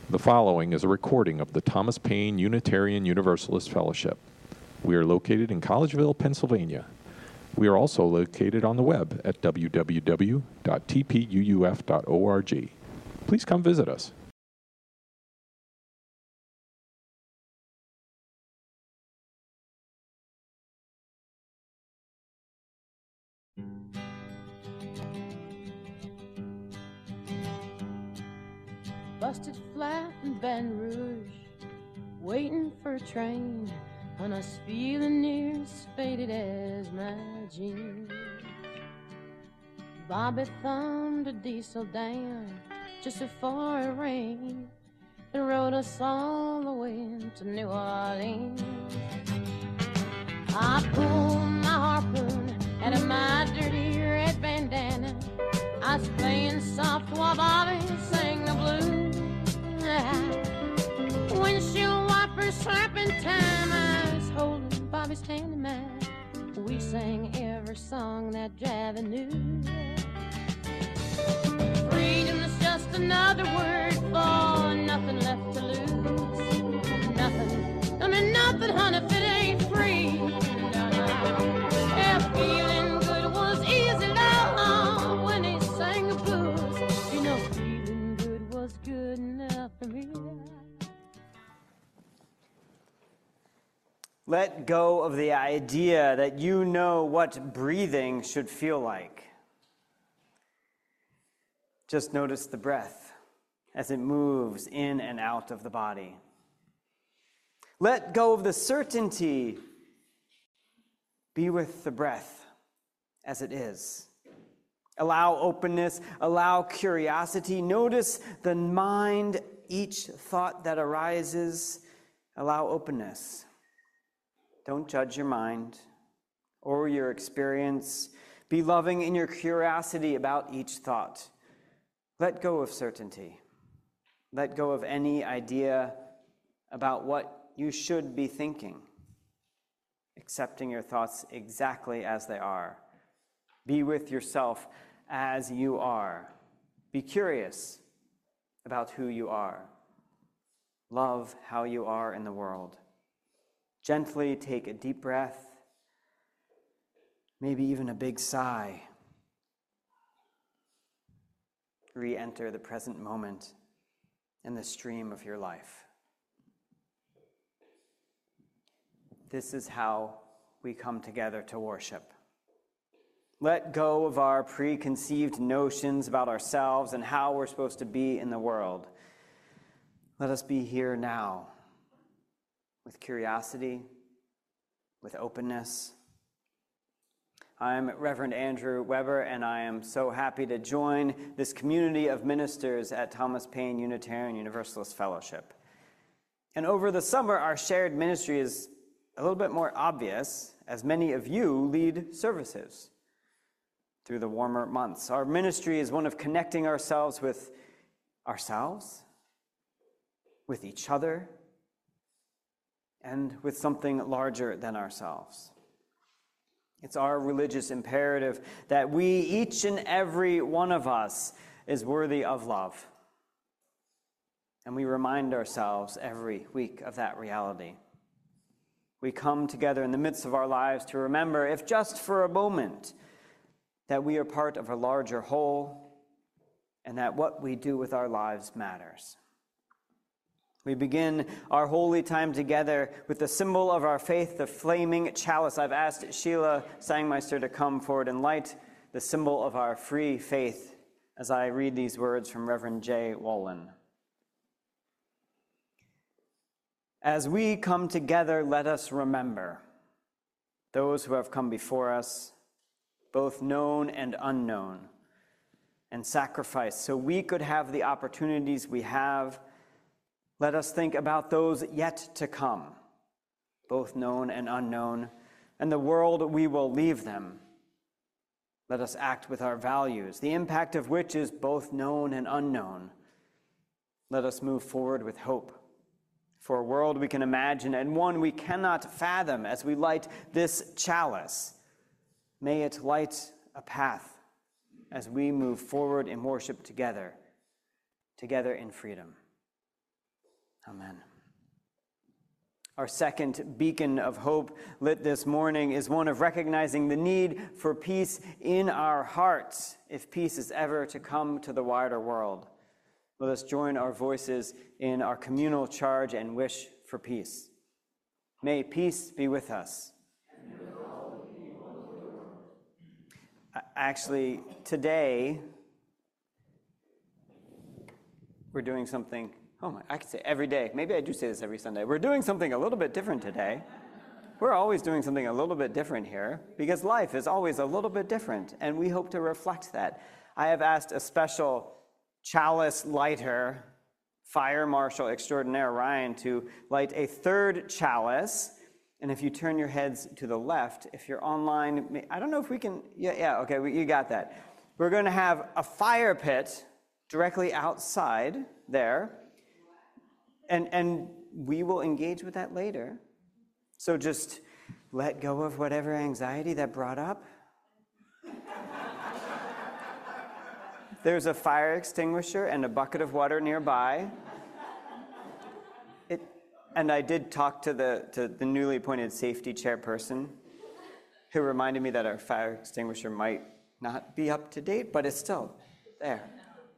The following is a recording of the Thomas Paine Unitarian Universalist Fellowship. We are located in Collegeville, Pennsylvania. We are also located on the web at www.tpuuf.org. Please come visit us. Busted flat in Baton Rouge, waiting for a train, and I was feeling near as faded as my jeans. Bobby thumbed a diesel down just before it rained and rode us all the way to New Orleans. I pulled my harpoon out of my dirty red bandana. I was playing soft while Bobby sang the blues. Windshield wipers slapping time, I was holding Bobby's hand in mine. We sang every song that Javi knew. Freedom is just another word for nothing left to lose. Nothing, I mean nothing, honey, if it ain't free. Yeah, feeling good was easy, love, when he sang the blues. You know, feeling good was good enough for me. Let go of the idea that you know what breathing should feel like. Just notice the breath as it moves in and out of the body. Let go of the certainty. Be with the breath as it is. Allow openness, allow curiosity. Notice the mind, each thought that arises. Allow openness. Don't judge your mind or your experience. Be loving in your curiosity about each thought. Let go of certainty. Let go of any idea about what you should be thinking. Accepting your thoughts exactly as they are. Be with yourself as you are. Be curious about who you are. Love how you are in the world. Gently take a deep breath, maybe even a big sigh. Re-enter the present moment and the stream of your life. This is how we come together to worship. Let go of our preconceived notions about ourselves and how we're supposed to be in the world. Let us be here now. With curiosity, with openness. I'm Reverend Andrew Weber, and I am so happy to join this community of ministers at Thomas Paine Unitarian Universalist Fellowship. And over the summer, our shared ministry is a little bit more obvious, as many of you lead services through the warmer months. Our ministry is one of connecting ourselves, with each other, and with something larger than ourselves. It's our religious imperative that we, each and every one of us, is worthy of love. And we remind ourselves every week of that reality. We come together in the midst of our lives to remember, if just for a moment, that we are part of a larger whole and that what we do with our lives matters. We begin our holy time together with the symbol of our faith, the flaming chalice. I've asked Sheila Sangmeister to come forward and light the symbol of our free faith as I read these words from Reverend J. Wallen. As we come together, let us remember those who have come before us, both known and unknown, and sacrificed so we could have the opportunities we have. Let us think about those yet to come, both known and unknown, and the world we will leave them. Let us act with our values, the impact of which is both known and unknown. Let us move forward with hope for a world we can imagine and one we cannot fathom as we light this chalice. May it light a path as we move forward in worship together in freedom. Amen. Our second beacon of hope lit this morning is one of recognizing the need for peace in our hearts if peace is ever to come to the wider world. Let us join our voices in our communal charge and wish for peace. May peace be with us. Actually, today, we're doing something, I could say every day. Maybe I do say this every Sunday. We're doing something a little bit different today. We're always doing something a little bit different here because life is always a little bit different, and we hope to reflect that. I have asked a special chalice lighter, fire marshal extraordinaire Ryan, to light a third chalice. And if you turn your heads to the left, if you're online, I don't know if we can, okay, you got that. We're going to have a fire pit directly outside there, and we will engage with that later. So just let go of whatever anxiety that brought up. There's a fire extinguisher and a bucket of water nearby. And I did talk to the newly appointed safety chairperson, who reminded me that our fire extinguisher might not be up to date, but it's still there.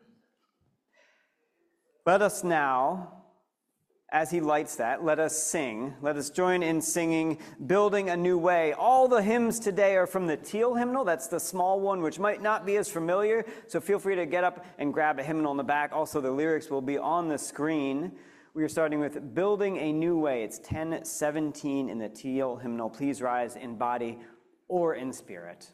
Let us now, as he lights that, let us sing. Let us join in singing Building a New Way. All the hymns today are from the Teal hymnal. That's the small one, which might not be as familiar. So feel free to get up and grab a hymnal in the back. Also, the lyrics will be on the screen. We are starting with Building a New Way. It's 10:17 in the Teal hymnal. Please rise in body or in spirit.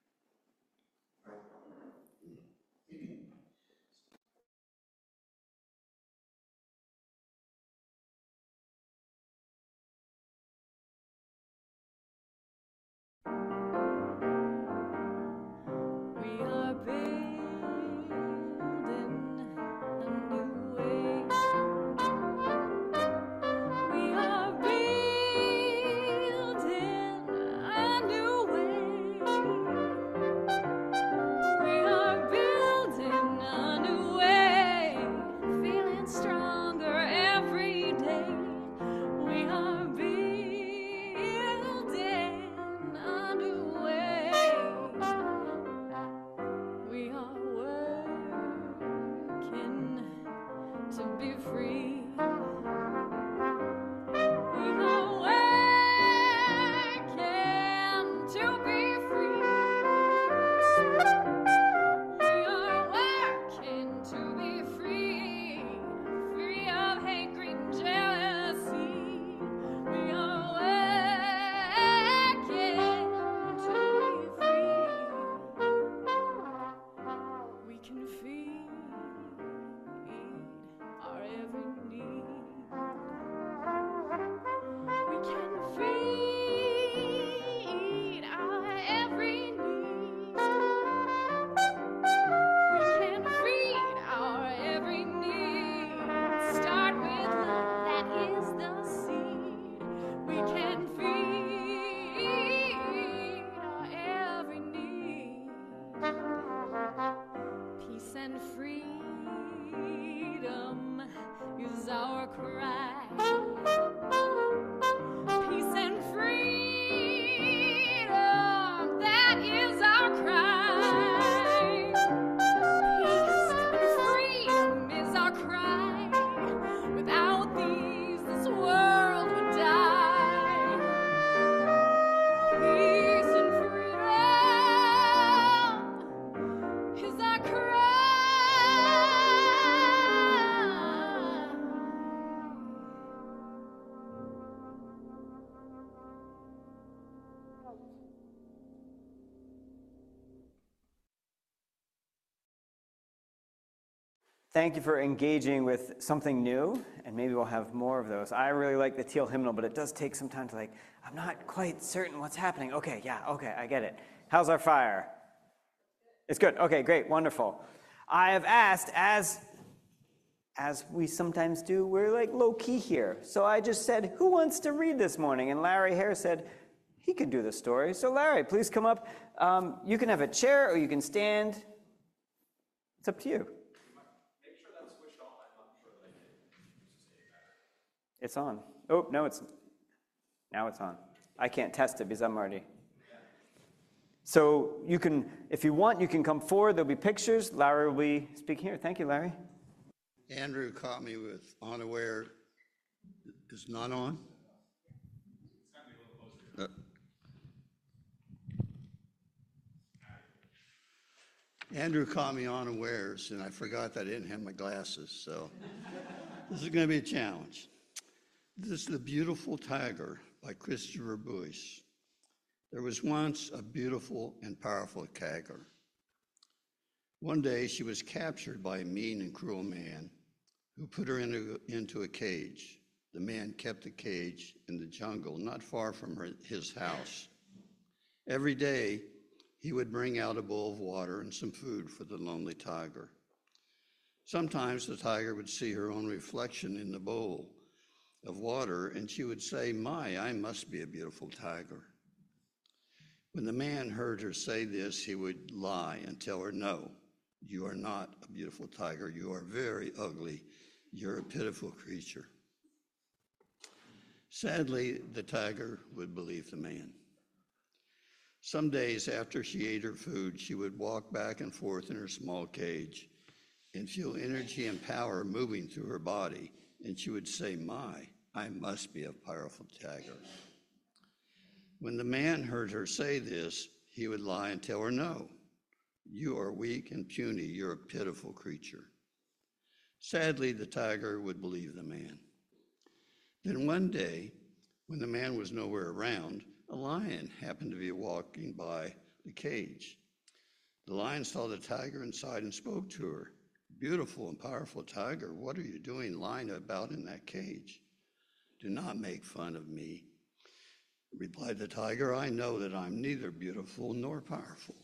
Thank you for engaging with something new, and maybe we'll have more of those. I really like the Teal hymnal, but it does take some time to I'm not quite certain what's happening. Okay, I get it. How's our fire? It's good. Okay, great, wonderful. I have asked, as we sometimes do, we're low-key here. So I just said, who wants to read this morning? And Larry Hare said, he could do the story. So Larry, please come up. You can have a chair or you can stand. It's up to you. It's on. Oh, no, now it's on. I can't test it because I'm already. So you can, if you want, you can come forward. There'll be pictures. Larry will be speaking here. Thank you, Larry. Andrew caught me with unaware. Is not on? Andrew caught me unawares, and I forgot that I didn't have my glasses, so this is going to be a challenge. This is The Beautiful Tiger by Christopher Bush. There was once a beautiful and powerful tiger. One day she was captured by a mean and cruel man who put her into a cage. The man kept the cage in the jungle not far from his house. Every day, he would bring out a bowl of water and some food for the lonely tiger. Sometimes the tiger would see her own reflection in the bowl of water, and she would say, "My, I must be a beautiful tiger." When the man heard her say this, he would lie and tell her, "No, you are not a beautiful tiger. You are very ugly. You're a pitiful creature." Sadly, the tiger would believe the man. Some days after she ate her food, she would walk back and forth in her small cage and feel energy and power moving through her body, and she would say, "My, I must be a powerful tiger." When the man heard her say this, he would lie and tell her, "No, you are weak and puny. You're a pitiful creature." Sadly, the tiger would believe the man. Then one day, when the man was nowhere around, a lion happened to be walking by the cage. The lion saw the tiger inside and spoke to her. "Beautiful and powerful tiger, what are you doing lying about in that cage?" "Do not make fun of me," replied the tiger. "I know that I'm neither beautiful nor powerful."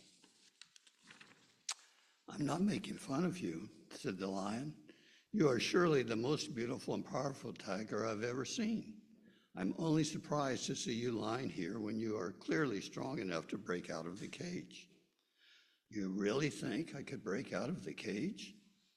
"I'm not making fun of you," said the lion. "You are surely the most beautiful and powerful tiger I've ever seen. I'm only surprised to see you lying here when you are clearly strong enough to break out of the cage." "You really think I could break out of the cage?"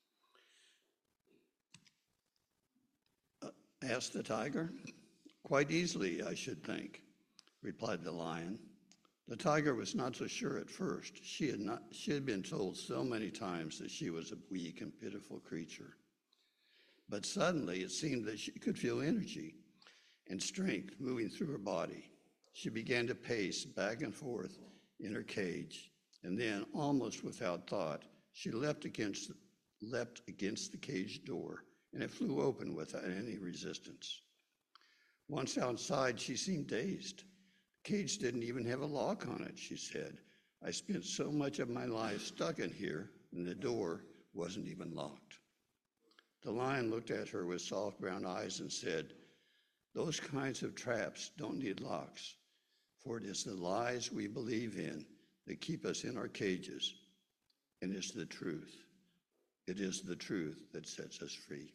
asked the tiger. "Quite easily, I should think," replied the lion. The tiger was not so sure at first. She had been told so many times that she was a weak and pitiful creature. But suddenly it seemed that she could feel energy and strength moving through her body. She began to pace back and forth in her cage, and then, almost without thought, she leapt against the cage door, and it flew open without any resistance. Once outside, she seemed dazed. "The cage didn't even have a lock on it," she said. "I spent so much of my life stuck in here, and the door wasn't even locked." The lion looked at her with soft brown eyes and said, "Those kinds of traps don't need locks, for it is the lies we believe in that keep us in our cages, and it's the truth. It is the truth that sets us free."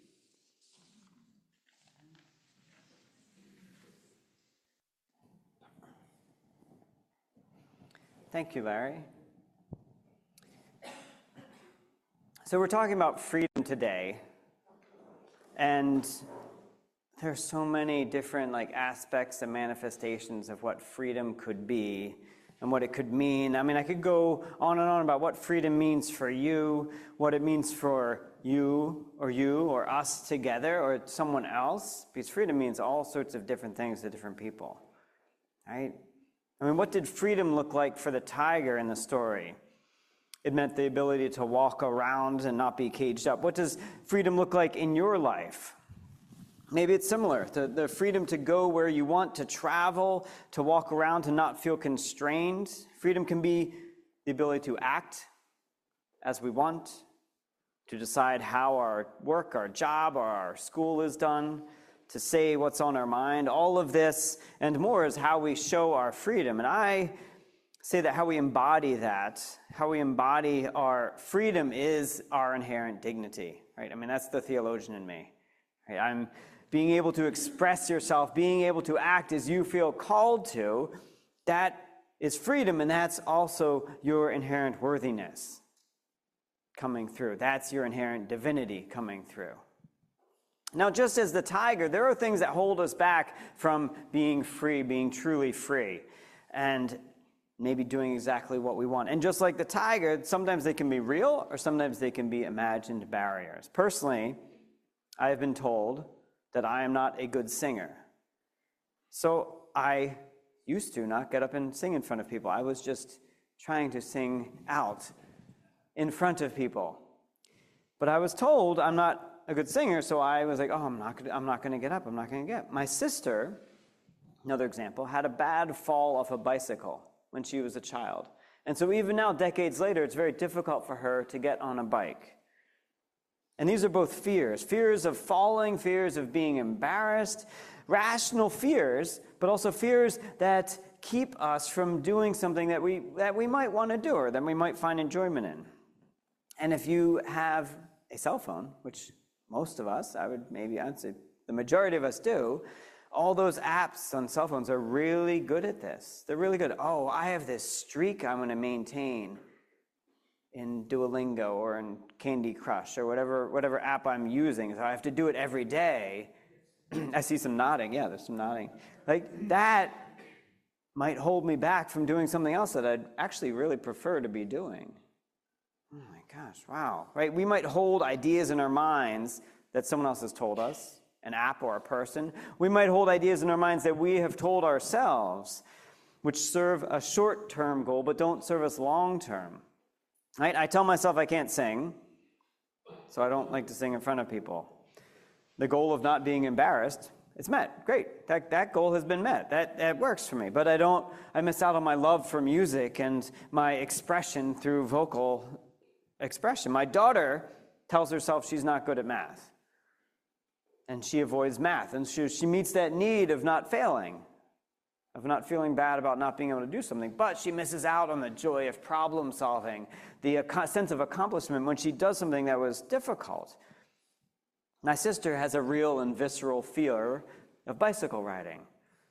Thank you, Larry. So we're talking about freedom today, and there's so many different aspects and manifestations of what freedom could be and what it could mean. I mean, I could go on and on about what freedom means for you, what it means for you or us together or someone else, because freedom means all sorts of different things to different people, right? I mean, what did freedom look like for the tiger in the story? It meant the ability to walk around and not be caged up. What does freedom look like in your life? Maybe it's similar, the freedom to go where you want, to travel, to walk around, to not feel constrained. Freedom can be the ability to act as we want, to decide how our work, our job, or our school is done, to say what's on our mind. All of this and more is how we show our freedom. And I say that how we embody our freedom is our inherent dignity, right? I mean, that's the theologian in me. Right? I'm being able to express yourself, being able to act as you feel called to, that is freedom, and that's also your inherent worthiness coming through. That's your inherent divinity coming through. Now, just as the tiger, there are things that hold us back from being free, being truly free, and maybe doing exactly what we want. And just like the tiger, sometimes they can be real or sometimes they can be imagined barriers. Personally, I have been told that I am not a good singer. So I used to not get up and sing in front of people. I was just trying to sing out in front of people. But I was told I'm not a good singer, so I was like, oh, I'm not going to get up. I'm not going to get. My sister, another example, had a bad fall off a bicycle when she was a child. And so even now, decades later, it's very difficult for her to get on a bike. And these are both fears. Fears of falling, fears of being embarrassed, rational fears, but also fears that keep us from doing something that we might want to do or that we might find enjoyment in. And if you have a cell phone, which most of us, I'd say the majority of us do, all those apps on cell phones are really good at this. They're really good. Oh, I have this streak I'm going to maintain in Duolingo or in Candy Crush or whatever app I'm using. So I have to do it every day. I see some nodding. Yeah, there's some nodding. Like that might hold me back from doing something else that I'd actually really prefer to be doing. Oh my gosh, wow. Right? We might hold ideas in our minds that someone else has told us, an app or a person. We might hold ideas in our minds that we have told ourselves, which serve a short-term goal but don't serve us long-term. Right? I tell myself I can't sing, so I don't like to sing in front of people. The goal of not being embarrassed, it's met. Great. That goal has been met. That works for me. But I miss out on my love for music and my expression through vocal expression. My daughter tells herself she's not good at math. And she avoids math. And she meets that need of not failing, of not feeling bad about not being able to do something. But she misses out on the joy of problem solving, the sense of accomplishment when she does something that was difficult. My sister has a real and visceral fear of bicycle riding.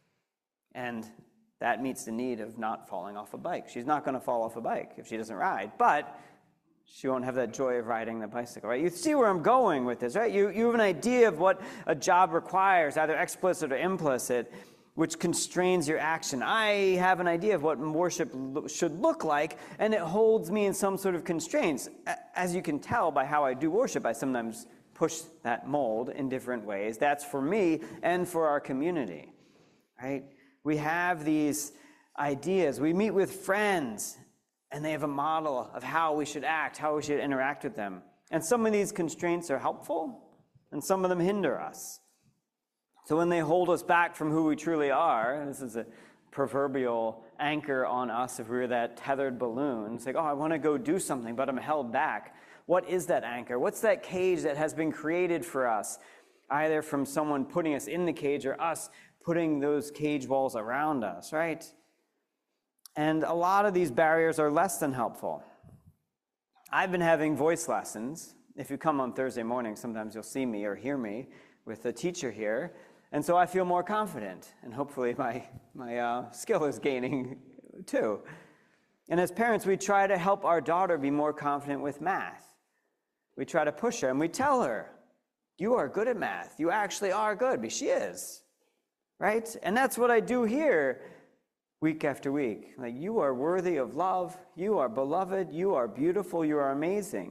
And that meets the need of not falling off a bike. She's not going to fall off a bike if she doesn't ride, but she won't have that joy of riding the bicycle, right? You see where I'm going with this, right? You have an idea of what a job requires, either explicit or implicit, which constrains your action. I have an idea of what worship should look like, and it holds me in some sort of constraints. As you can tell by how I do worship, I sometimes push that mold in different ways. That's for me and for our community, right? We have these ideas. We meet with friends, and they have a model of how we should act, how we should interact with them. And some of these constraints are helpful, and some of them hinder us. So when they hold us back from who we truly are, this is a proverbial anchor on us if we were that tethered balloon. It's like, oh, I want to go do something, but I'm held back. What is that anchor? What's that cage that has been created for us, either from someone putting us in the cage or us putting those cage walls around us, right? And a lot of these barriers are less than helpful. I've been having voice lessons. If you come on Thursday morning, sometimes you'll see me or hear me with the teacher here. And so I feel more confident, and hopefully my skill is gaining too. And as parents, we try to help our daughter be more confident with math. We try to push her, and we tell her, you are good at math. You actually are good, but she is, right? And that's what I do here week after week. Like, you are worthy of love. You are beloved. You are beautiful. You are amazing.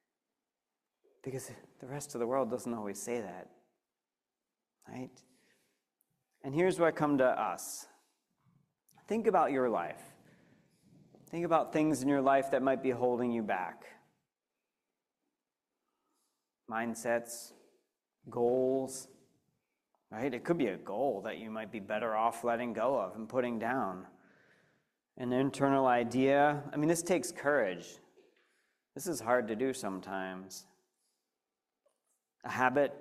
Because the rest of the world doesn't always say that, right? And here's where I come to us. Think about your life. Think about things in your life that might be holding you back. Mindsets, goals, right? It could be a goal that you might be better off letting go of and putting down. An internal idea. I mean, this takes courage. This is hard to do sometimes. A habit,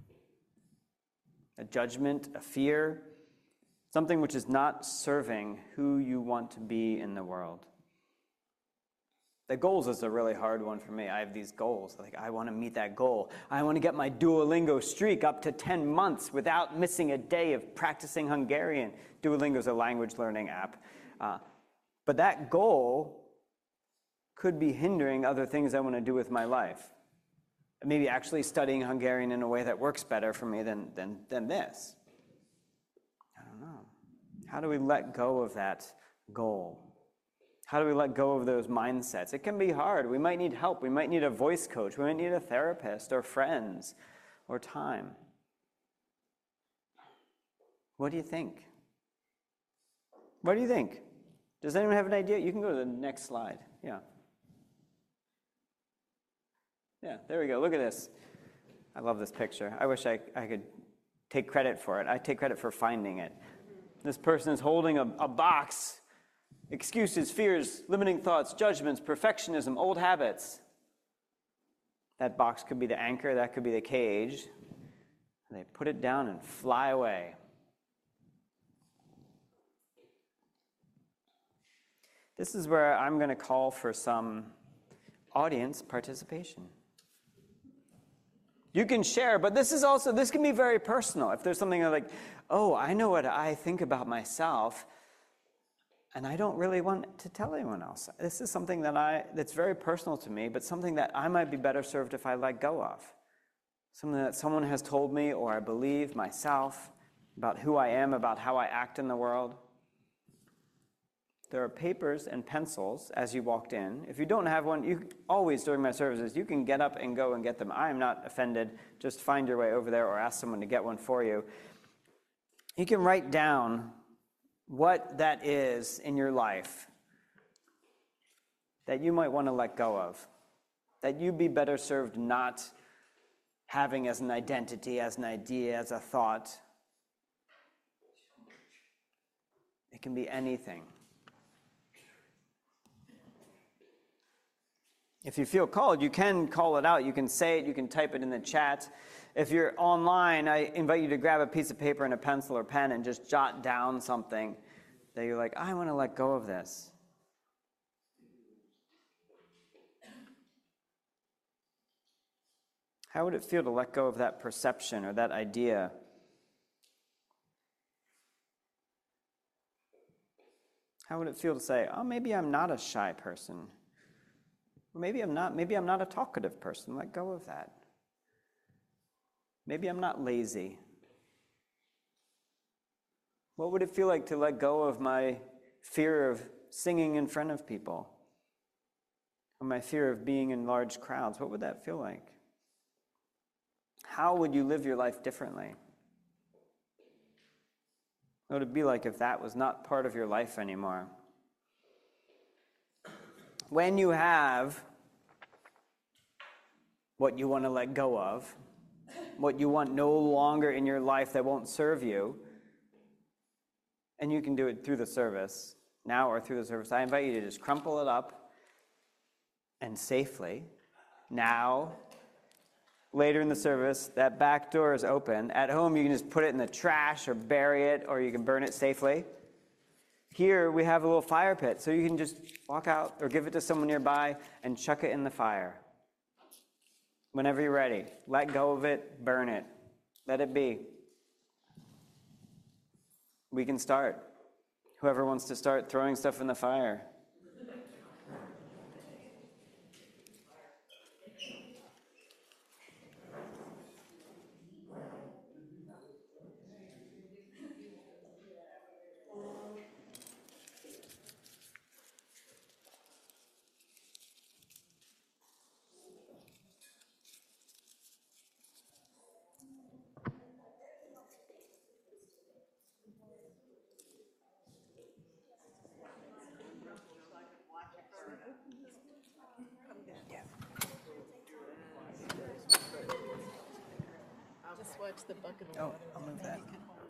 a judgment, a fear, something which is not serving who you want to be in the world. The goals is a really hard one for me. I have these goals. Like, I want to meet that goal. I want to get my Duolingo streak up to 10 months without missing a day of practicing Hungarian. Duolingo is a language learning app. But that goal could be hindering other things I want to do with my life. maybe actually studying Hungarian in a way that works better for me than this. I don't know. How do we let go of that goal? How do we let go of those mindsets? It can be hard. We might need help. We might need a voice coach. We might need a therapist or friends or time. What do you think? What do you think? Does anyone have an idea? You can go to the next slide. Yeah. Yeah, there we go. Look at this. I love this picture. I wish I could take credit for it. I take credit for finding it. This person is holding a box. Excuses, fears, limiting thoughts, judgments, perfectionism, old habits. That box could be the anchor, that could be the cage. And they put it down and fly away. This is where I'm going to call for some audience participation. You can share, but this can be very personal. If there's something like, oh, I know what I think about myself, and I don't really want to tell anyone else. This is something that's very personal to me, but something that I might be better served if I let go of. Something that someone has told me or I believe myself about who I am, about how I act in the world. There are papers and pencils as you walked in. If you don't have one, you always during my services, you can get up and go and get them. I am not offended. Just find your way over there or ask someone to get one for you. You can write down what that is in your life that you might want to let go of, that you'd be better served not having as an identity, as an idea, as a thought. It can be anything. If you feel called, you can call it out. You can say it. You can type it in the chat. If you're online, I invite you to grab a piece of paper and a pencil or pen and just jot down something that you're like, I want to let go of this. How would it feel to let go of that perception or that idea? How would it feel to say, oh, maybe I'm not a shy person? Or maybe I'm not a talkative person. Let go of that. Maybe I'm not lazy. What would it feel like to let go of my fear of singing in front of people? Or my fear of being in large crowds? What would that feel like? How would you live your life differently? What would it be like if that was not part of your life anymore? When you have what you want to let go of, what you want no longer in your life that won't serve you, and you can do it through the service, now or through the service, I invite you to just crumple it up and safely, now, later in the service, that back door is open. At home, you can just put it in the trash or bury it, or you can burn it safely. Here, we have a little fire pit, so you can just walk out or give it to someone nearby and chuck it in the fire. Whenever you're ready, let go of it, burn it, let it be. We can start. Whoever wants to start throwing stuff in the fire. Just watch the bucket of Oh, water. I'll move that.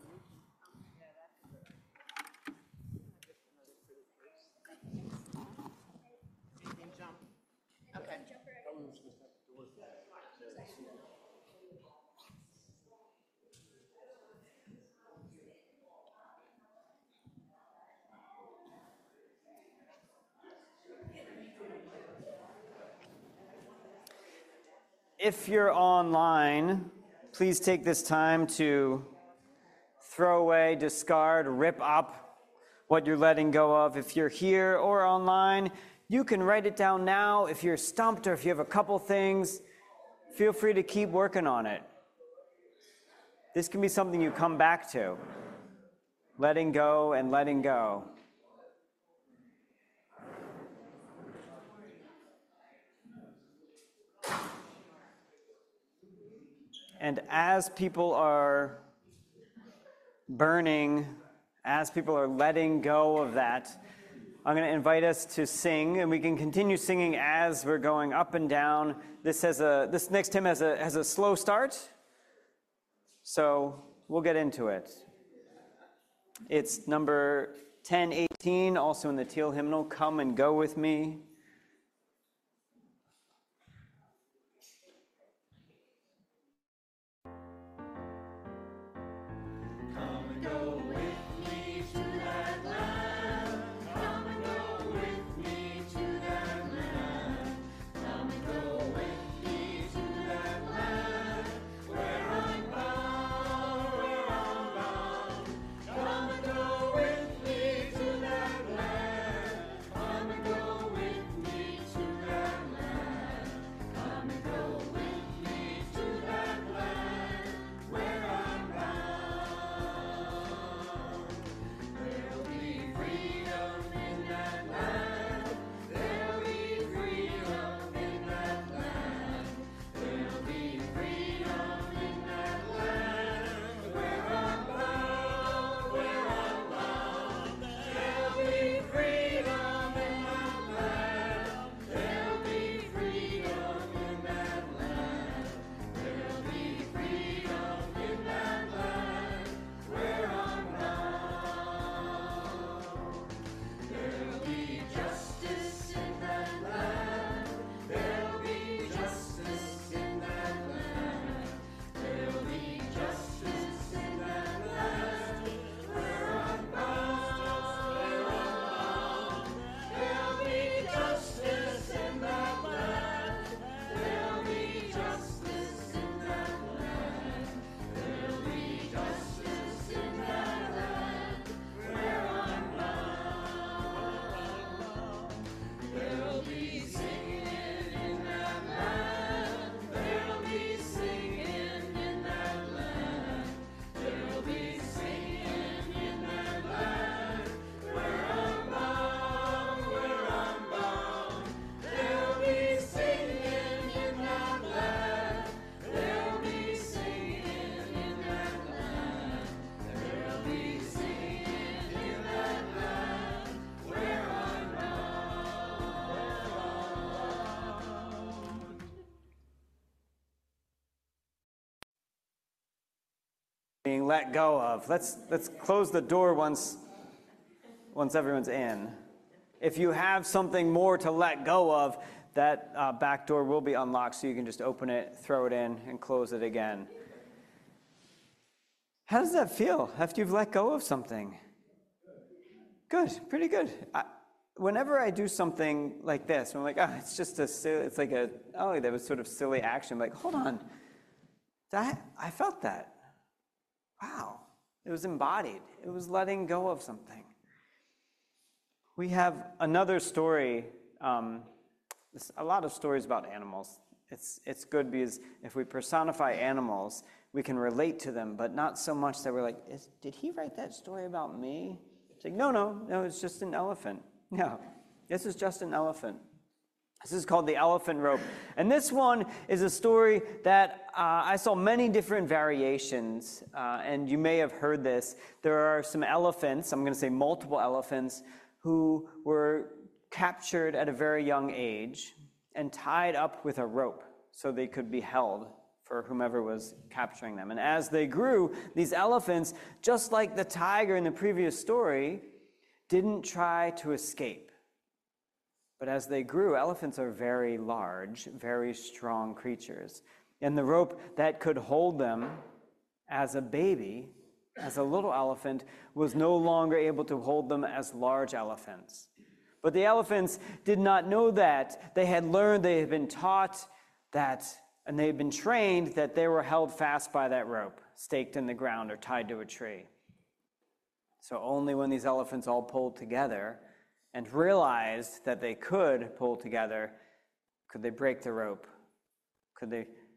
You can jump. Okay. If you're online, please take this time to throw away, discard, rip up what you're letting go of. If you're here or online, you can write it down now. If you're stumped or if you have a couple things, feel free to keep working on it. This can be something you come back to. Letting go and letting go. And as people are burning, as people are letting go of that, I'm going to invite us to sing, and we can continue singing as we're going up and down. This next hymn has a slow start, so we'll get into it. It's number 1018, also in the Teal hymnal, Come and Go With Me. Being let go of. Let's close the door once everyone's in. If you have something more to let go of, that back door will be unlocked, so you can just open it, throw it in, and close it again. How does that feel after you've let go of something? Good, pretty good. Whenever I do something like this, I'm like, it's just it's like that was sort of silly action. I'm like, hold on, I felt that. Wow, it was embodied. It was letting go of something. We have another story, a lot of stories about animals. It's good because if we personify animals, we can relate to them, but not so much that we're like, did he write that story about me? It's like, no, it's just an elephant. No, this is just an elephant. This is called The Elephant Rope. And this one is a story that I saw many different variations, and you may have heard this. There are some elephants, I'm going to say multiple elephants, who were captured at a very young age and tied up with a rope so they could be held for whomever was capturing them. And as they grew, these elephants, just like the tiger in the previous story, didn't try to escape. But as they grew, elephants are very large, very strong creatures. And the rope that could hold them as a baby, as a little elephant, was no longer able to hold them as large elephants. But the elephants did not know that. They had learned, they had been taught that, and they had been trained that they were held fast by that rope, staked in the ground or tied to a tree. So only when these elephants all pulled together and realized that they could pull together, could they break the rope? Could they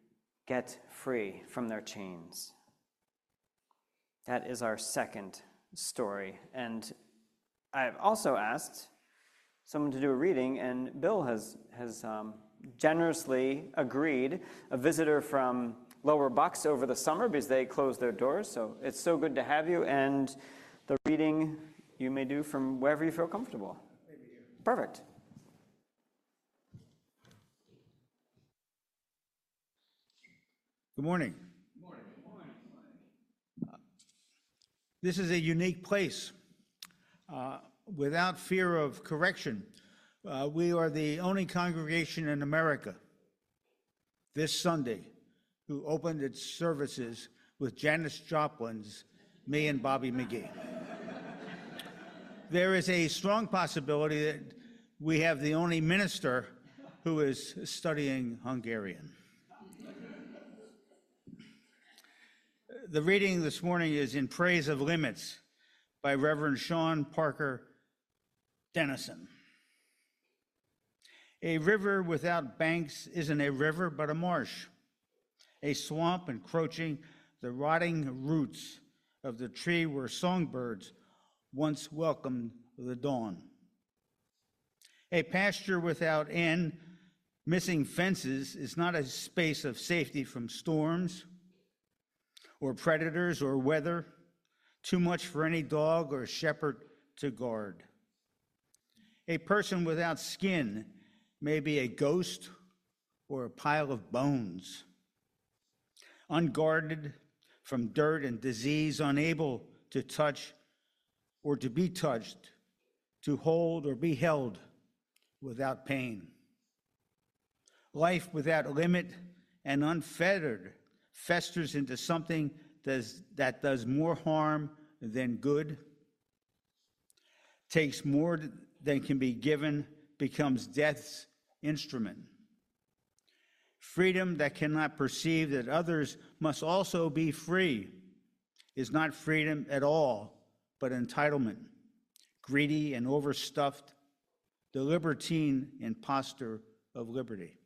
get free from their chains. That is our second story. And I've also asked someone to do a reading, and Bill has generously agreed, a visitor from Lower Bucks over the summer because they closed their doors. So it's so good to have you. And the reading you may do from wherever you feel comfortable. Perfect. Good morning. This is a unique place. Without fear of correction, we are the only congregation in America this Sunday who opened its services with Janis Joplin's Me and Bobby McGee. There is a strong possibility that we have the only minister who is studying Hungarian. The reading this morning is In Praise of Limits by Reverend Sean Parker Dennison. A river without banks isn't a river, but a marsh, a swamp encroaching the rotting roots of the tree where songbirds once welcomed the dawn. A pasture without end, missing fences, is not a space of safety from storms or predators or weather, too much for any dog or shepherd to guard. A person without skin may be a ghost or a pile of bones, unguarded from dirt and disease, unable to touch or to be touched, to hold or be held without pain. Life without limit and unfettered festers into something that does more harm than good, takes more than can be given, becomes death's instrument. Freedom that cannot perceive that others must also be free is not freedom at all, but entitlement, greedy and overstuffed, the libertine impostor of liberty.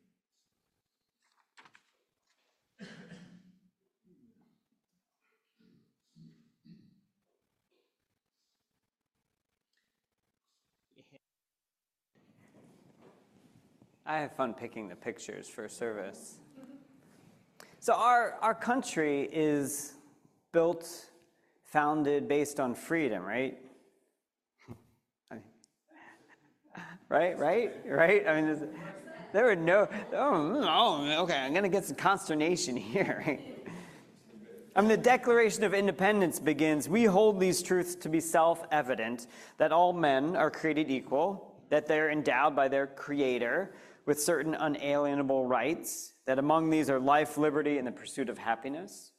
I have fun picking the pictures for service. So our country is built, founded, based on freedom, right? Right? I mean, there were no, okay, I'm going to get some consternation here, right? I mean, the Declaration of Independence begins, we hold these truths to be self-evident, that all men are created equal, that they're endowed by their Creator with certain unalienable rights, that among these are life, liberty, and the pursuit of happiness.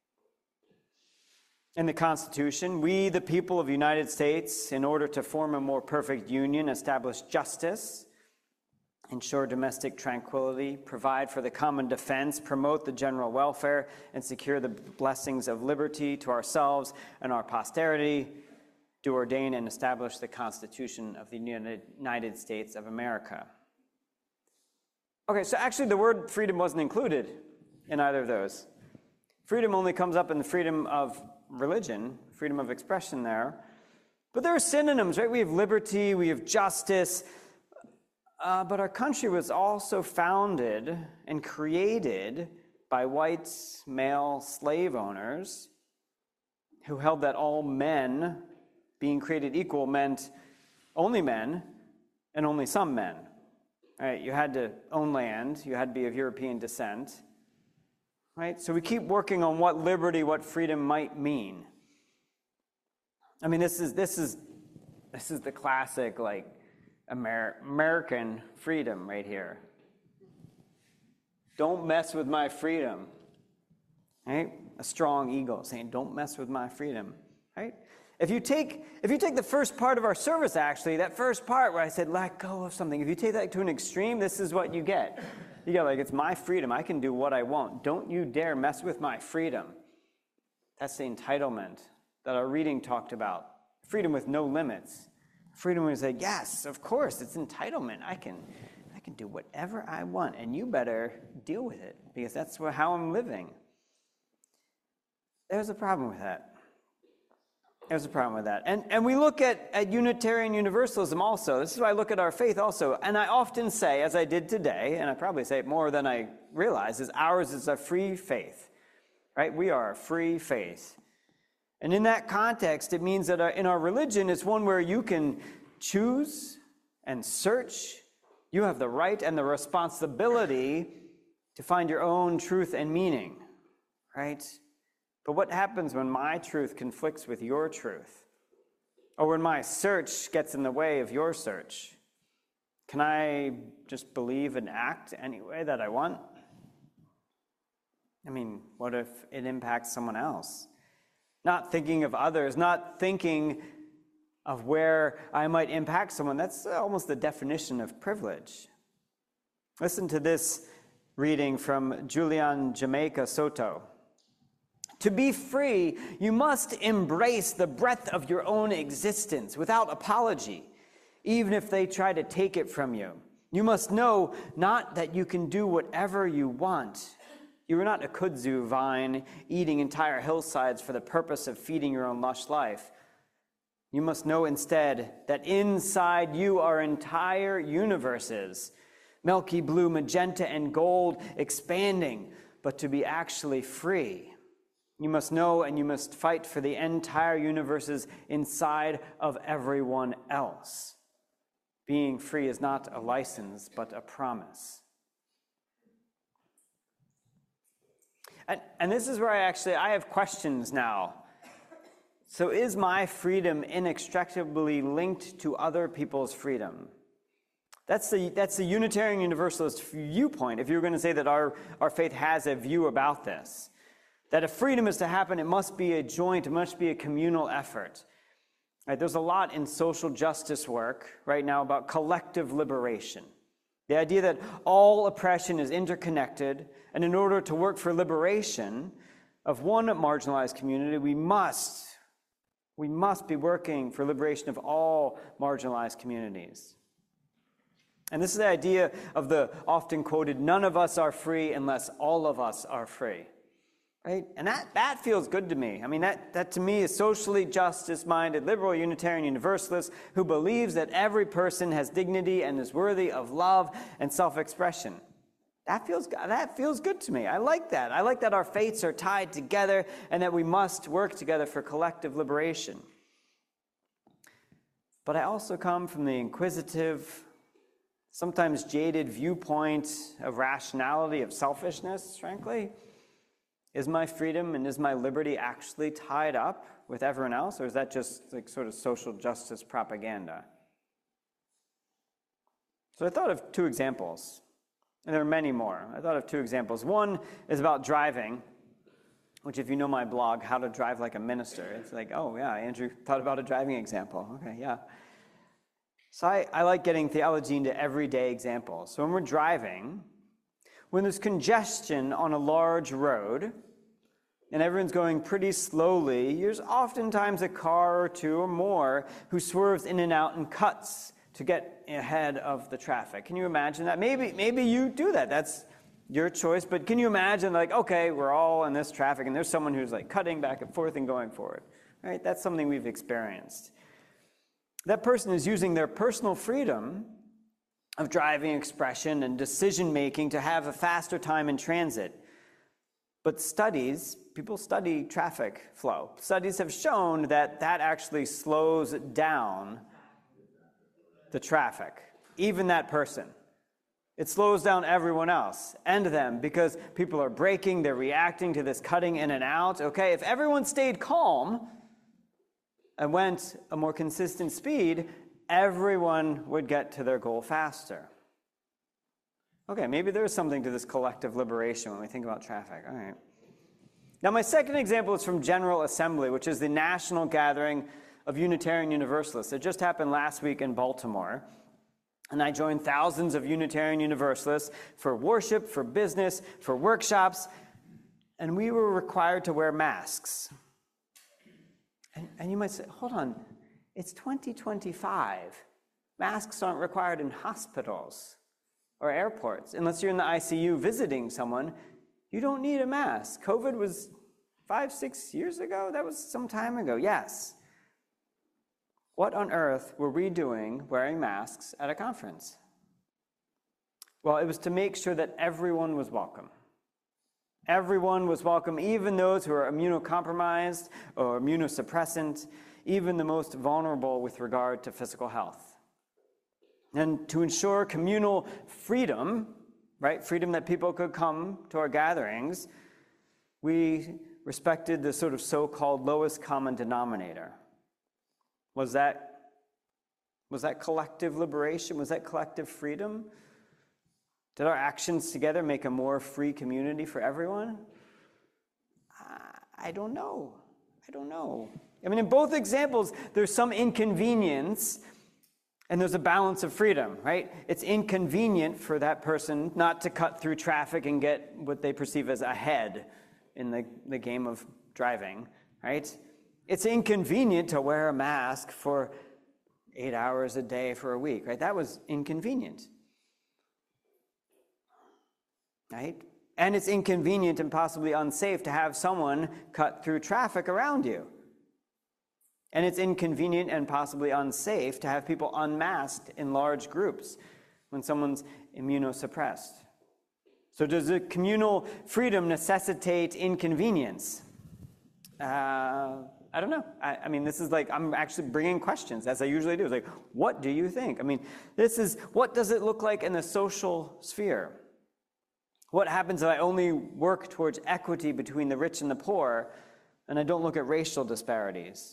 In the Constitution, we, the people of the United States, in order to form a more perfect union, establish justice, ensure domestic tranquility, provide for the common defense, promote the general welfare, and secure the blessings of liberty to ourselves and our posterity, do ordain and establish the Constitution of the United States of America. Okay, so actually the word freedom wasn't included in either of those. Freedom only comes up in the freedom of religion, freedom of expression there. But there are synonyms, right? We have liberty, we have justice, but our country was also founded and created by white male slave owners who held that all men being created equal meant only men and only some men. Right? You had to own land, you had to be of European descent. Right? So we keep working on what liberty, what freedom might mean. I mean, this is the classic like American freedom right here. Don't mess with my freedom. Right? A strong eagle saying, "Don't mess with my freedom." Right? If you take the first part of our service, actually, that first part where I said, let go of something, if you take that to an extreme, this is what you get. You get like, it's my freedom. I can do what I want. Don't you dare mess with my freedom. That's the entitlement that our reading talked about. Freedom with no limits. Freedom was like, yes, of course, it's entitlement. I can do whatever I want, and you better deal with it, because that's how I'm living. There's a problem with that. There's a problem with that. And we look at Unitarian Universalism also. This is why I look at our faith also. And I often say, as I did today, and I probably say it more than I realize, is ours is a free faith, right? We are a free faith. And in that context, it means that in our religion, it's one where you can choose and search. You have the right and the responsibility to find your own truth and meaning, right? But what happens when my truth conflicts with your truth? Or when my search gets in the way of your search? Can I just believe and act any way that I want? I mean, what if it impacts someone else? Not thinking of others, not thinking of where I might impact someone. That's almost the definition of privilege. Listen to this reading from Julian Jamaica Soto. To be free, you must embrace the breadth of your own existence without apology, even if they try to take it from you. You must know not that you can do whatever you want. You are not a kudzu vine eating entire hillsides for the purpose of feeding your own lush life. You must know instead that inside you are entire universes, milky blue, magenta, and gold, expanding, but to be actually free. You must know and you must fight for the entire universes inside of everyone else. Being free is not a license, but a promise. And this is where I have questions now. So is my freedom inextricably linked to other people's freedom? That's the Unitarian Universalist viewpoint, if you're going to say that our faith has a view about this. That if freedom is to happen, it must be a joint, it must be a communal effort. Right? There's a lot in social justice work right now about collective liberation. The idea that all oppression is interconnected, and in order to work for liberation of one marginalized community, we must be working for liberation of all marginalized communities. And this is the idea of the often quoted, none of us are free unless all of us are free. Right? And that feels good to me. I mean, that to me is socially justice-minded, liberal, Unitarian Universalist who believes that every person has dignity and is worthy of love and self-expression. That feels good to me. I like that. I like that our faiths are tied together and that we must work together for collective liberation. But I also come from the inquisitive, sometimes jaded viewpoint of rationality, of selfishness, frankly. Is my freedom and is my liberty actually tied up with everyone else, or is that just like sort of social justice propaganda? So I thought of two examples, and there are many more. I thought of two examples. One is about driving, which if you know my blog, How to Drive Like a Minister, it's like, oh yeah, Andrew thought about a driving example. Okay, yeah. So I like getting theology into everyday examples. So when we're driving, when there's congestion on a large road and everyone's going pretty slowly, there's oftentimes a car or two or more who swerves in and out and cuts to get ahead of the traffic. Can you imagine that? Maybe you do that. That's your choice. But can you imagine, like, okay, we're all in this traffic and there's someone who's like cutting back and forth and going forward. Right? That's something we've experienced. That person is using their personal freedom of driving expression and decision-making to have a faster time in transit. But people study traffic flow. Studies have shown that actually slows down the traffic, even that person. It slows down everyone else and them because people are braking, they're reacting to this cutting in and out. Okay, if everyone stayed calm and went a more consistent speed, everyone would get to their goal faster. Okay, maybe there's something to this collective liberation when we think about traffic. All right. Now, my second example is from General Assembly, which is the national gathering of Unitarian Universalists. It just happened last week in Baltimore. And I joined thousands of Unitarian Universalists for worship, for business, for workshops, and we were required to wear masks. And you might say, hold on, it's 2025. Masks aren't required in hospitals. or airports. Unless you're in the ICU visiting someone, you don't need a mask. COVID was 5-6 years ago? That was some time ago, yes. What on earth were we doing wearing masks at a conference? Well, it was to make sure that everyone was welcome. Everyone was welcome, even those who are immunocompromised or immunosuppressant, even the most vulnerable with regard to physical health. And to ensure communal freedom, right, freedom that people could come to our gatherings, we respected the sort of so-called lowest common denominator. Was that collective liberation? Was that collective freedom? Did our actions together make a more free community for everyone? I don't know. I mean, in both examples, there's some inconvenience and there's a balance of freedom, right? It's inconvenient for that person not to cut through traffic and get what they perceive as ahead in the game of driving, right? It's inconvenient to wear a mask for 8 hours a day for a week, right? That was inconvenient, right? And it's inconvenient and possibly unsafe to have someone cut through traffic around you. And it's inconvenient and possibly unsafe to have people unmasked in large groups when someone's immunosuppressed. So does the communal freedom necessitate inconvenience? I don't know. I mean, this is like, I'm actually bringing questions, as I usually do. It's like, what do you think? I mean, what does it look like in the social sphere? What happens if I only work towards equity between the rich and the poor, and I don't look at racial disparities?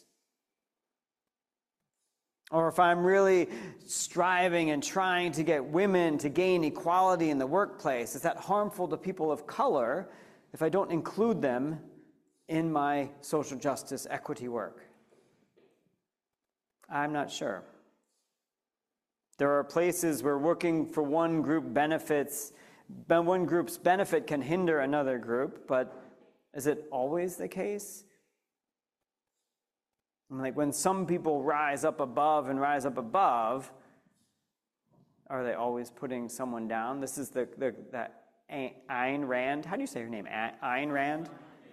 Or if I'm really striving and trying to get women to gain equality in the workplace, is that harmful to people of color if I don't include them in my social justice equity work? I'm not sure. There are places where working for one group's benefit can hinder another group, but is it always the case? Like when some people rise up above, are they always putting someone down? This is that Ayn Rand. How do you say her name? Ayn Rand?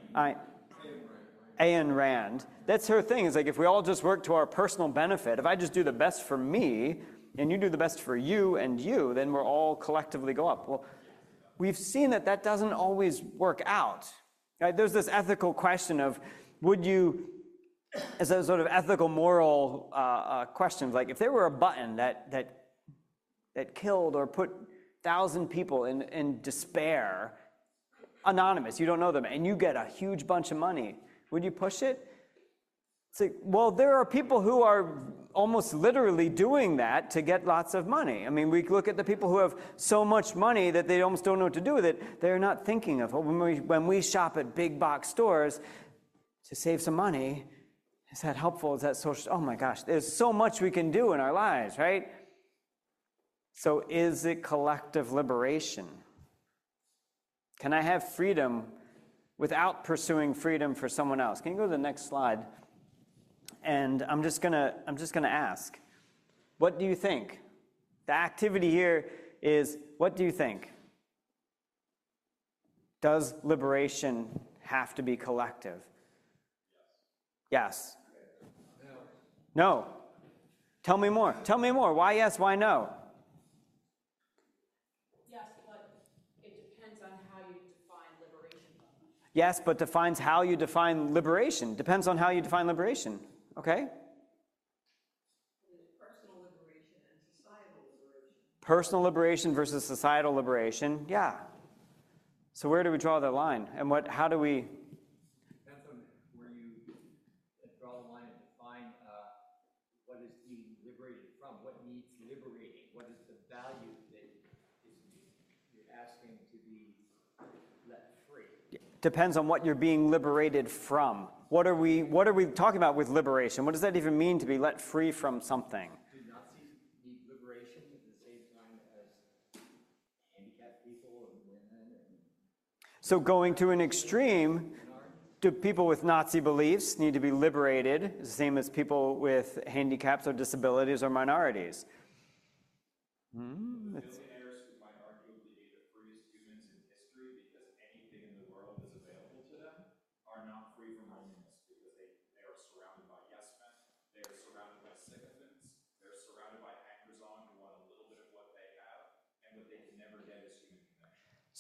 Ayn Rand. That's her thing. It's like if we all just work to our personal benefit, if I just do the best for me and you do the best for you and you, then we'll all collectively go up. Well, we've seen that doesn't always work out. Right? There's this ethical question of would you, as a sort of ethical, moral questions, like if there were a button that killed or put 1,000 people in despair, anonymous, you don't know them, and you get a huge bunch of money, would you push it? It's like, well, there are people who are almost literally doing that to get lots of money. I mean, we look at the people who have so much money that they almost don't know what to do with it. They're not thinking of, when we shop at big box stores to save some money, is that helpful? Is that social? Oh my gosh, there's so much we can do in our lives, right? So is it collective liberation? Can I have freedom without pursuing freedom for someone else? Can you go to the next slide? And I'm just gonna ask, what do you think? The activity here is, what do you think? Does liberation have to be collective? Yes. No. Tell me more. Why yes, why no? Yes, but it depends on how you define liberation. Yes, but defines how you define liberation. Depends on how you define liberation. Okay? There's personal liberation and societal liberation. Personal liberation versus societal liberation. Yeah. So where do we draw the line? And how do we... Depends on where you draw the line and define what is being liberated from, what needs liberating, what is the value that you're asking to be let free. Depends on what you're being liberated from. What are we talking about with liberation? What does that even mean to be let free from something? Do Nazis need liberation at the same time as handicapped people and women? So going to an extreme, do people with Nazi beliefs need to be liberated, the same as people with handicaps or disabilities or minorities?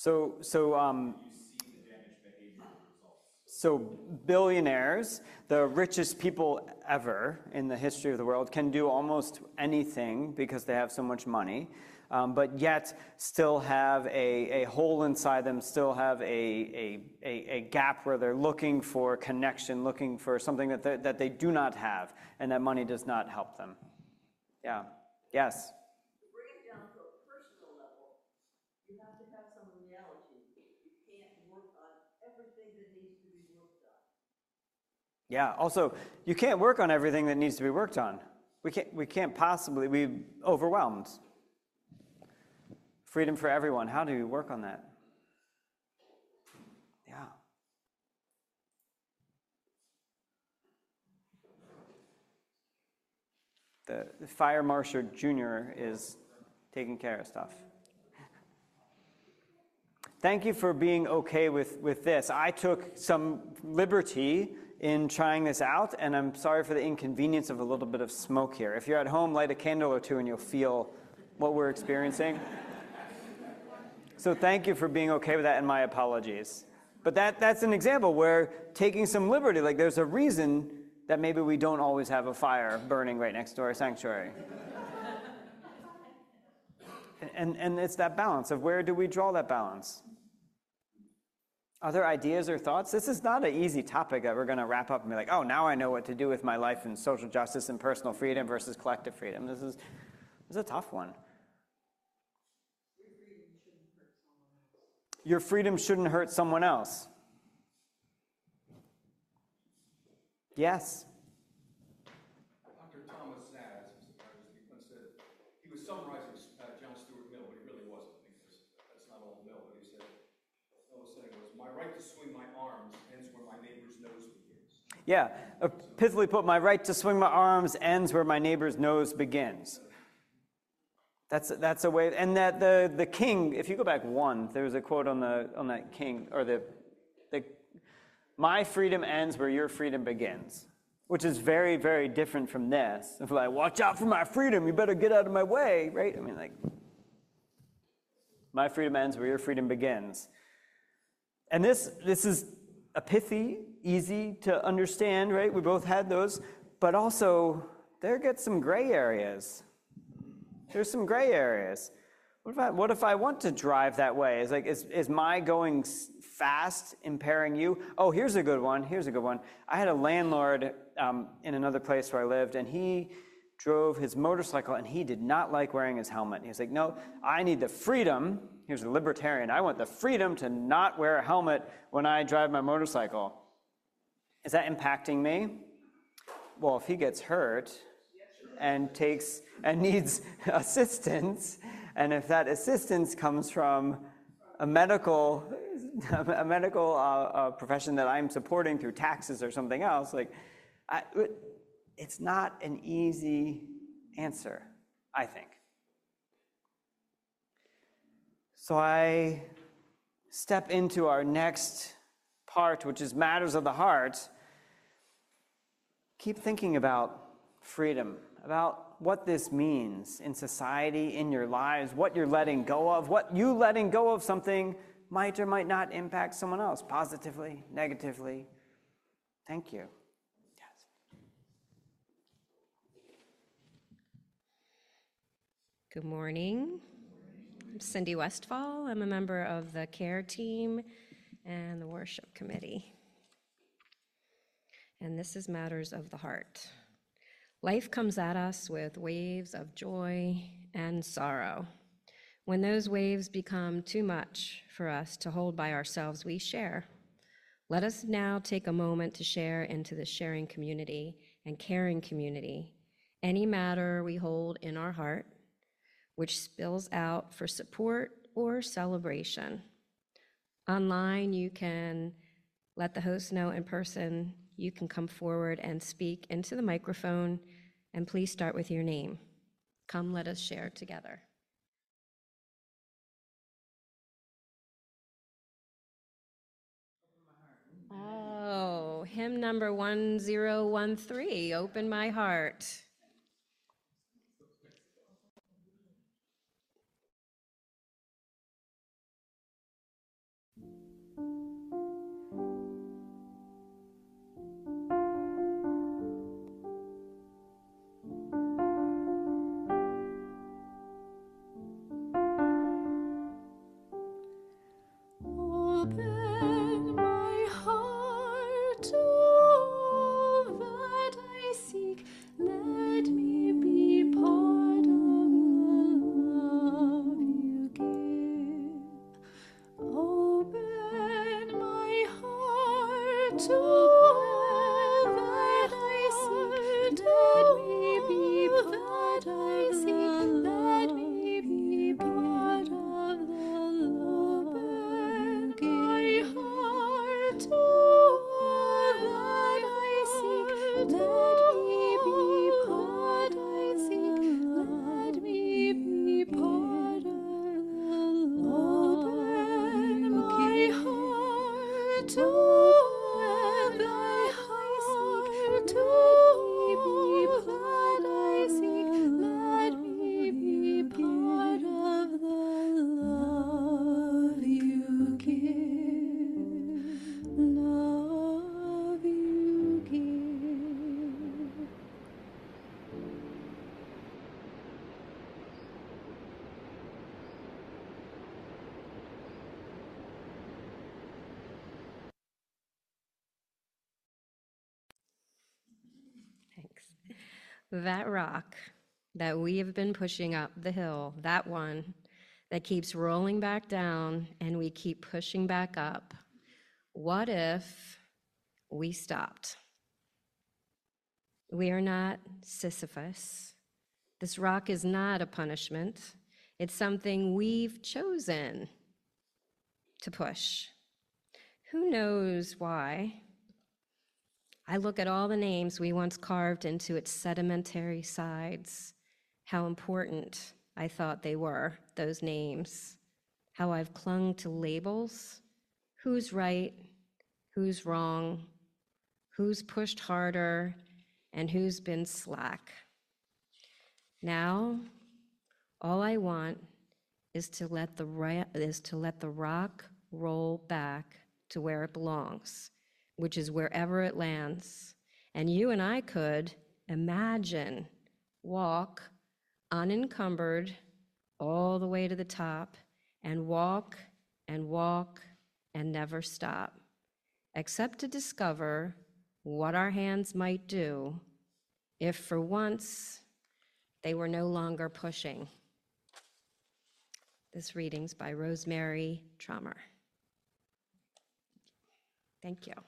So billionaires, the richest people ever in the history of the world, can do almost anything because they have so much money, but yet still have a hole inside them, still have a gap where they're looking for connection, looking for something that they do not have, and that money does not help them. Yeah. Yes? To bring it down to a personal level, you have to have some reality. You can't work on everything that needs to be worked on. Yeah. Also, you can't work on everything that needs to be worked on. We can't possibly be overwhelmed. Freedom for everyone. How do you work on that? Yeah. The fire marshal junior is taking care of stuff. Thank you for being okay with this. I took some liberty in trying this out, and I'm sorry for the inconvenience of a little bit of smoke here. If you're at home, light a candle or two and you'll feel what we're experiencing. So thank you for being okay with that, and my apologies. But that's an example where taking some liberty, like there's a reason that maybe we don't always have a fire burning right next to our sanctuary. And it's that balance of where do we draw that balance? Other ideas or thoughts? This is not an easy topic that we're going to wrap up and be like, oh, now I know what to do with my life in social justice and personal freedom versus collective freedom. This is a tough one. Your freedom shouldn't hurt someone else. Yes. Dr. Thomas Saz, once said, he was summarizing John Stuart Mill, but he really wasn't, because that's not all Mill, but he said, Mill was saying was, my right to swing my arms ends where my neighbor's nose begins. Yeah, pithily put, my right to swing my arms ends where my neighbor's nose begins. That's a way, and that the king, if you go back one, there was a quote on that king, or the my freedom ends where your freedom begins, which is very, very different from this. If like, watch out for my freedom, you better get out of my way, right? I mean, like, my freedom ends where your freedom begins. And this is a pithy, easy to understand, right? We both had those, but also there gets some gray areas. There's some gray areas. What if I want to drive that way? Is my going fast impairing you? Oh, here's a good one. I had a landlord in another place where I lived, and he drove his motorcycle, and he did not like wearing his helmet. He was like, no, I need the freedom. He was a libertarian. I want the freedom to not wear a helmet when I drive my motorcycle. Is that impacting me? Well, if he gets hurt and needs assistance, and if that assistance comes from a medical profession that I'm supporting through taxes or something else, it's not an easy answer, I think. So I step into our next part, which is matters of the heart. Keep thinking about freedom, about what this means in society, in your lives, what you're letting go of, what you letting go of something might or might not impact someone else, positively, negatively. Thank you. Yes. Good morning. I'm Cindy Westfall. I'm a member of the care team and the worship committee. And this is Matters of the Heart. Life comes at us with waves of joy and sorrow. When those waves become too much for us to hold by ourselves, we share. Let us now take a moment to share into the sharing community and caring community any matter we hold in our heart, which spills out for support or celebration. Online, you can let the host know. In person, you can come forward and speak into the microphone, and please start with your name. Come, let us share together. Oh, hymn number 1013, Open My Heart. that rock that we have been pushing up the hill, that one that keeps rolling back down and we keep pushing back up, what if we stopped? We are not Sisyphus. This rock is not a punishment. It's something we've chosen to push. Who knows why? I look at all the names we once carved into its sedimentary sides, how important I thought they were, those names, how I've clung to labels, who's right, who's wrong, who's pushed harder, and who's been slack. Now, all I want is to let the rock roll back to where it belongs, which is wherever it lands. And you and I could imagine walk unencumbered all the way to the top and walk and walk and never stop, except to discover what our hands might do if for once they were no longer pushing. This reading's by Rosemary Trommer. Thank you.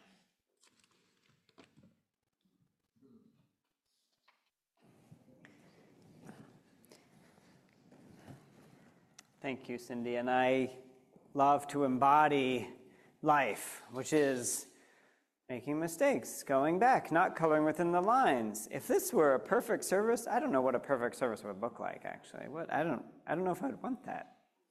Thank you, Cindy. And I love to embody life, which is making mistakes, going back, not coloring within the lines. If this were a perfect service, I don't know what a perfect service would look like, actually. I don't know if I'd want that.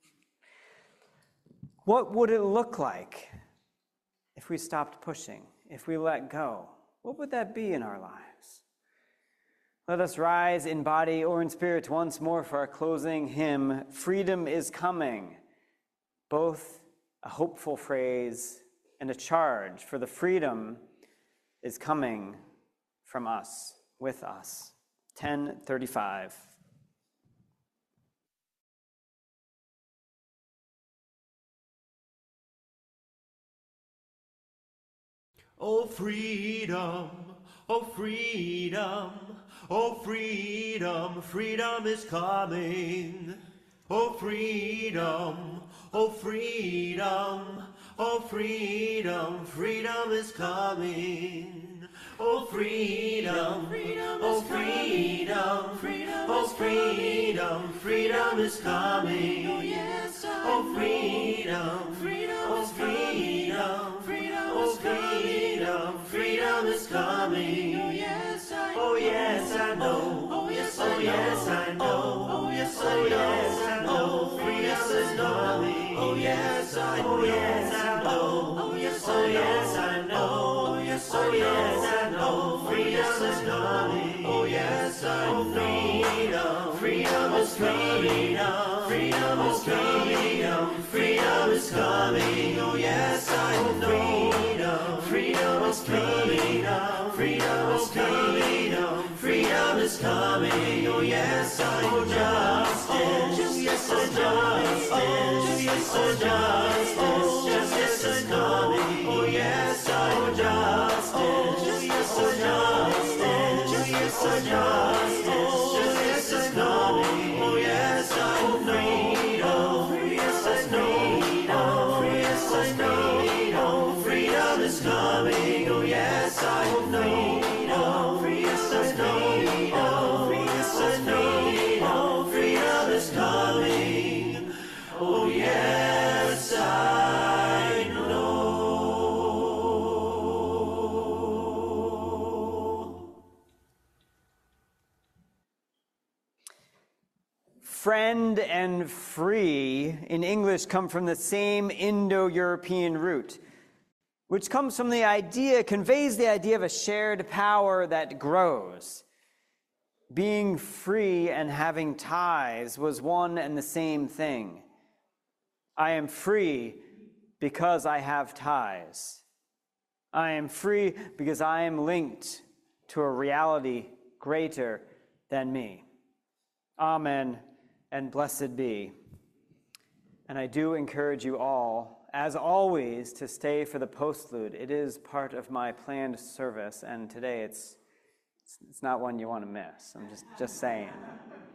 What would it look like if we stopped pushing, if we let go? What would that be in our lives? Let us rise in body or in spirit once more for our closing hymn, Freedom is Coming. Both a hopeful phrase and a charge, for the freedom is coming from us, with us. 10:35. Oh freedom, oh freedom, oh freedom, freedom is coming. Oh freedom, oh freedom, oh freedom, freedom is coming. Oh freedom, oh freedom, oh freedom, freedom is coming. Oh yes, oh freedom, oh freedom, oh freedom, freedom is coming. Oh yes, I know. Oh yes, I know. Oh yes, I know. Freedom is coming. Oh yes, I know. Oh yes, I know. Oh yes, I know. Freedom is coming. Oh yes, I know. Freedom is coming. Freedom is coming. Freedom is coming. Oh yes, I know. Freedom is coming. Freedom is coming. Freedom is coming. Oh yes, I know. Justice. Yes, justice. Yes, justice. Justice is coming. Oh yes, I know. Justice. Yes, justice. Yes, justice. Justice is coming. Oh yes, I know. Yes, I know. Yes, I know. Freedom is coming. Oh yes, I know. Yes, I know. Yes, I know. Freedom is coming. Oh yes, I know. Friend and free in English come from the same Indo-European root, which comes from conveys the idea of a shared power that grows. Being free and having ties was one and the same thing. I am free because I have ties. I am free because I am linked to a reality greater than me. Amen, and blessed be. And I do encourage you all, as always, to stay for the postlude. It is part of my planned service, and today it's It's not one you want to miss. I'm just saying.